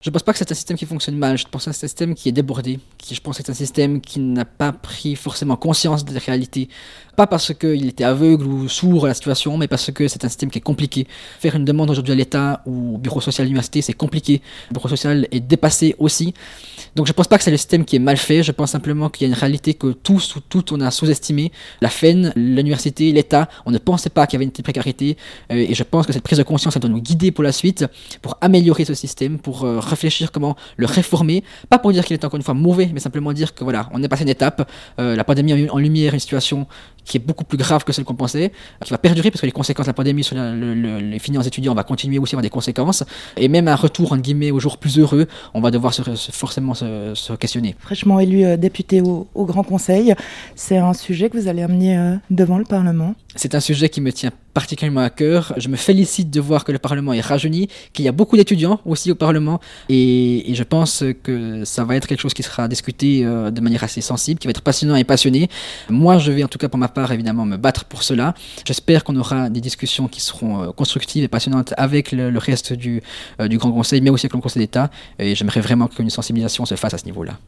Je pense pas que c'est un système qui fonctionne mal, je pense que c'est un système qui est débordé, je pense que c'est un système qui n'a pas pris forcément conscience des réalités. Pas parce qu'il était aveugle ou sourd à la situation, mais parce que c'est un système qui est compliqué. Faire une demande aujourd'hui à l'État ou au bureau social de l'université, c'est compliqué. Le bureau social est dépassé aussi. Donc je pense pas que c'est le système qui est mal fait, je pense simplement qu'il y a une réalité que tous ou toutes on a sous-estimé. La FEN, l'université, l'État, on ne pensait pas qu'il y avait une telle précarité. Et je pense que cette prise de conscience, elle doit nous guider pour la suite, pour améliorer ce système, pour réfléchir comment le réformer. Pas pour dire qu'il est encore une fois mauvais, mais simplement dire que voilà, on est passé une étape. La pandémie a mis en lumière une situation qui est beaucoup plus grave que celle qu'on pensait, qui va perdurer parce que les conséquences de la pandémie sur les finances étudiants va continuer aussi à avoir des conséquences. Et même un retour, entre guillemets, aux jours plus heureux, on va devoir forcément se questionner. Fraîchement élu député au Grand Conseil, c'est un sujet que vous allez amener devant le Parlement. C'est un sujet qui me tient particulièrement à cœur. Je me félicite de voir que le Parlement est rajeuni, qu'il y a beaucoup d'étudiants aussi au Parlement, et je pense que ça va être quelque chose qui sera discuté de manière assez sensible, qui va être passionnant et passionné. Moi, je vais en tout cas pour ma part évidemment me battre pour cela. J'espère qu'on aura des discussions qui seront constructives et passionnantes avec le reste du Grand Conseil, mais aussi avec le Conseil d'État, et j'aimerais vraiment qu'une sensibilisation se fasse à ce niveau-là.